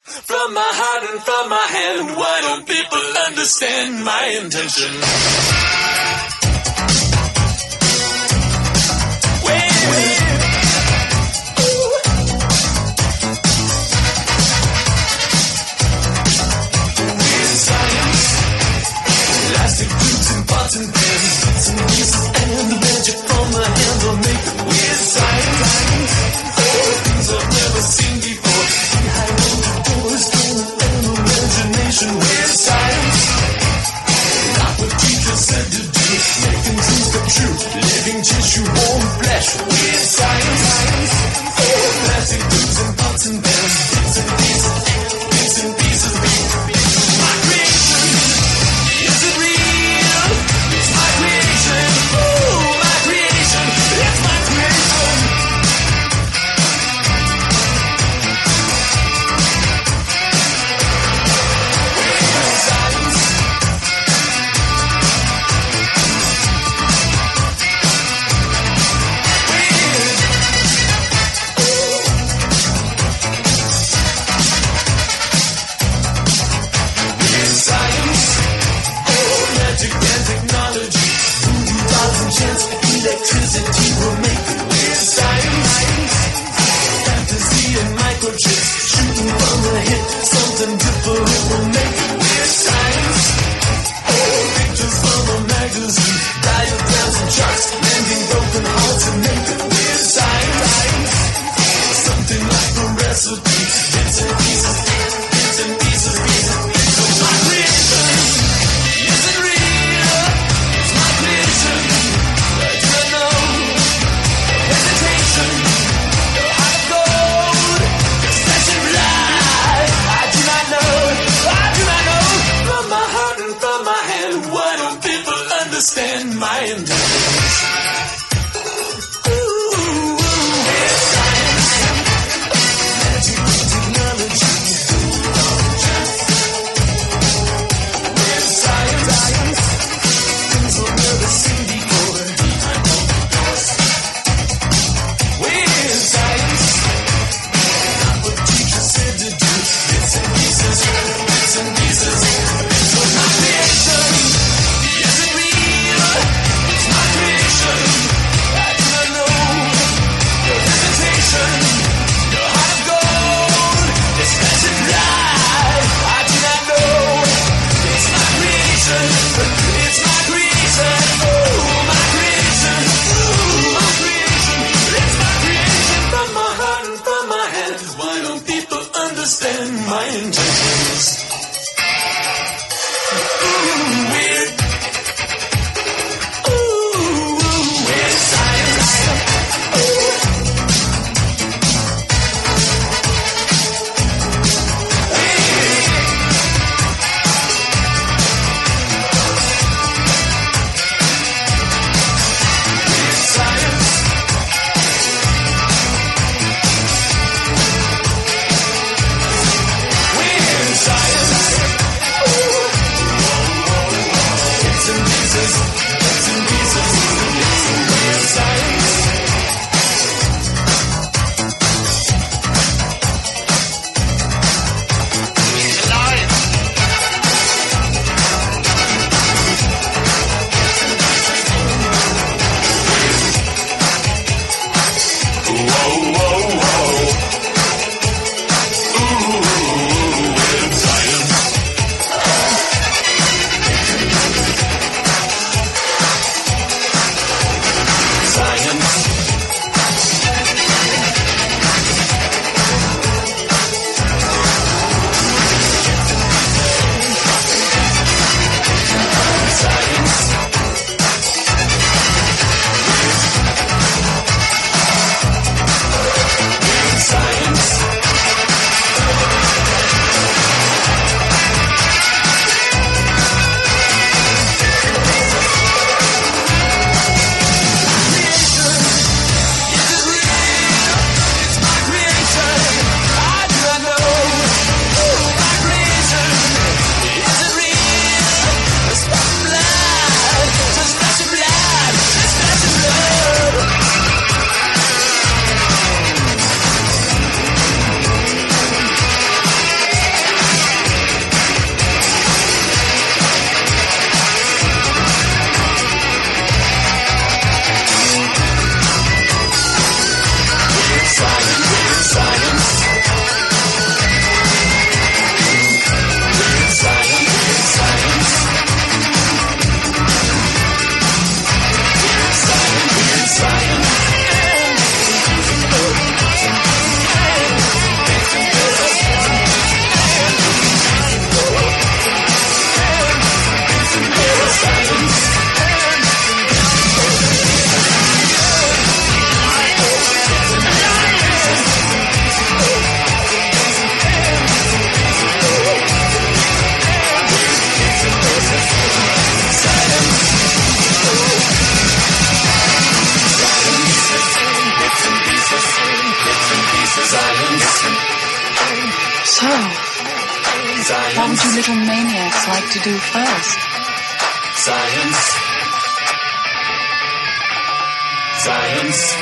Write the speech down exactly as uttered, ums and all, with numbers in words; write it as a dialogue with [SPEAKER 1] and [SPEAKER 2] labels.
[SPEAKER 1] From my heart and from my hand, why don't people understand my intention? Elastic tubes and pots and pans, bits and pieces, and the magic from the hand will make it weird science. Oh, things I've never seen before. Behind closed doors, and imagination, weird science. Not what teachers said to do, making dreams come true. Living tissue, warm flesh, weird science. Oh, plastic tubes and pots and pans, bits and pieces, bits and pieces. My creation. Is it real? It's my creation. Oh, my creation. It's my creation. Weird science. Weird. Weird science. Magic and technology, voodoo dolls and chance, electricity will make it weird science. Fantasy and microchips, shooting from the hip, something different will make it weird science. Oh, pictures from a magazine, diagrams and charts, mending broken hearts and make it weird science. Something like a recipe, bits and pieces, bits and pieces, pieces, pieces of my creation. Is it real? It's my creation. I do not know. Hesitation. No heart of gold. Your flesh and blood. I do not know. I do not know. From my heart and from my hand, why don't people understand my intentions? Ooh, weird science. Magic and technology. Weird science. Things I've never seen before. Behind open doors. Weird science. Not what teachers said to do. Bits and pieces, bits and pieces. Bits of my creation. Is it real? It's my creation. I do not know. No hesitation. No heart of gold. It's flesh and blood. I do not know. It's my creation. It's my creation. Oh, my creation. Oh, my creation. It's my creation. From my heart and from my hand. Why don't people understand my intentions? Ooh, weird. Ooh, weird science. Weird science. Weird science. Science.
[SPEAKER 2] What would you little maniacs like to do first?
[SPEAKER 1] Science. Science.